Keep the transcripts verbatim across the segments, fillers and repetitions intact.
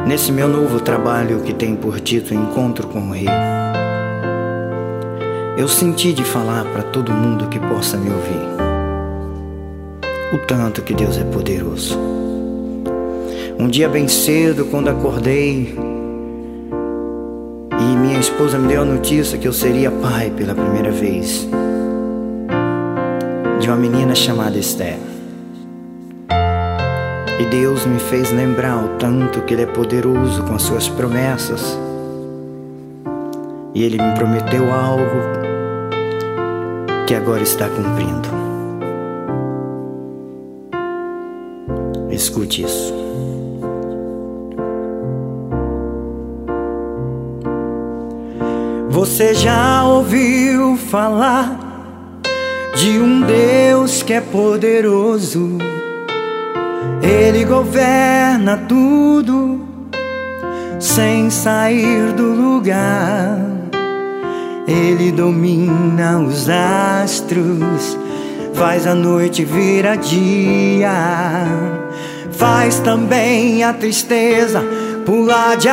nesse meu novo trabalho que tem por título Encontro com o Rei. Eu senti de falar para todo mundo que possa me ouvir o tanto que Deus é poderoso. Um dia bem cedo, quando acordei e minha esposa me deu a notícia que eu seria pai pela primeira vez de uma menina chamada Esther, e Deus me fez lembrar o tanto que Ele é poderoso com as suas promessas, e Ele me prometeu algo que agora está cumprindo. Escute isso. Você já ouviu falar de um Deus que é poderoso? Ele governa tudo sem sair do lugar. Ele domina os astros, faz a noite virar dia, faz também a tristeza pular de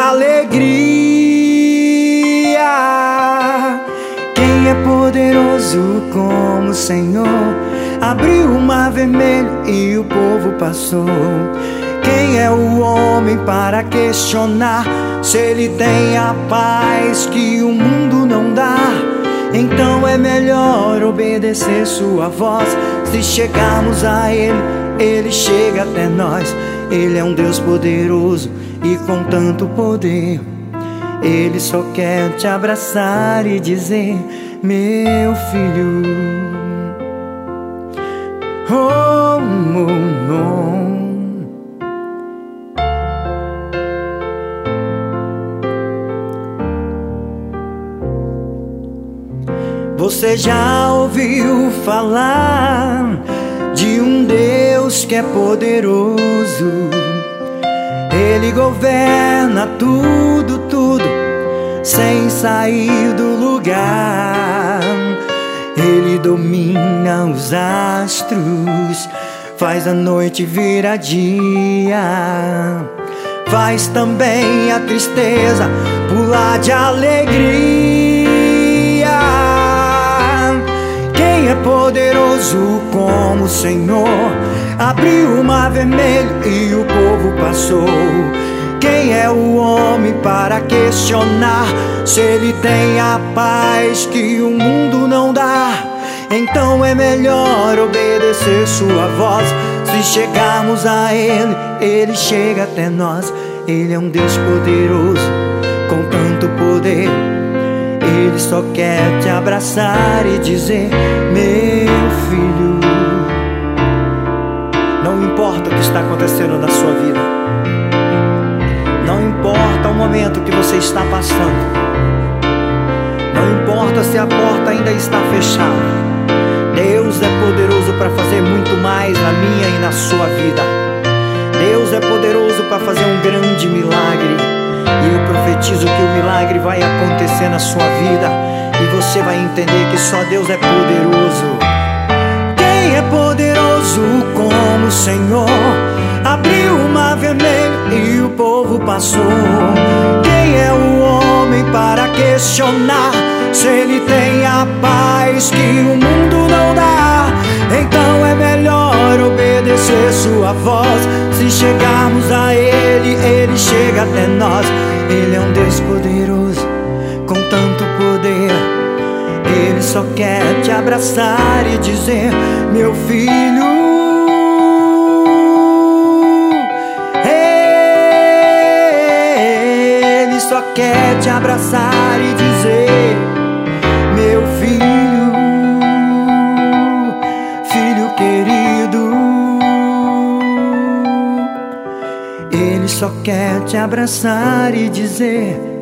alegria. Quem é poderoso como o Senhor? Abriu o mar vermelho e o povo passou. Quem é o homem para questionar se Ele tem a paz que o mundo não dá? Então é melhor obedecer sua voz. Se chegarmos a Ele, Ele chega até nós. Ele é um Deus poderoso e com tanto poder, Ele só quer te abraçar e dizer: meu filho, oh, oh, oh. Você já ouviu falar de um Deus que é poderoso? Ele governa tudo, tudo, sem sair do lugar. Ele domina os astros, faz a noite virar dia, faz também a tristeza pular de alegria. Quem é poderoso como o Senhor? Abriu o mar vermelho e o povo passou. Quem é o homem para questionar se Ele tem a paz que o mundo não dá? Então é melhor obedecer sua voz. Se chegarmos a Ele, Ele chega até nós. Ele é um Deus poderoso com tanto poder. Ele só quer te abraçar e dizer: meu filho. Não importa o que está acontecendo na sua vida, não importa o momento que você está passando, não importa se a porta ainda está fechada, Deus é poderoso para fazer muito mais na minha e na sua vida. Deus é poderoso para fazer um grande milagre, e eu profetizo que o milagre vai acontecer na sua vida, e você vai entender que só Deus é poderoso. Quem é poderoso como o Senhor? Abriu o mar vermelho e o povo passou. Quem é o homem para questionar se Ele tem a paz que o mundo não dá? Então é melhor obedecer sua voz. Se chegarmos a Ele, Ele chega até nós. Ele é um Deus poderoso com tanto poder. Ele só quer te abraçar e dizer: meu filho. Ele só quer te abraçar e dizer: meu filho, filho querido. Ele só quer te abraçar e dizer: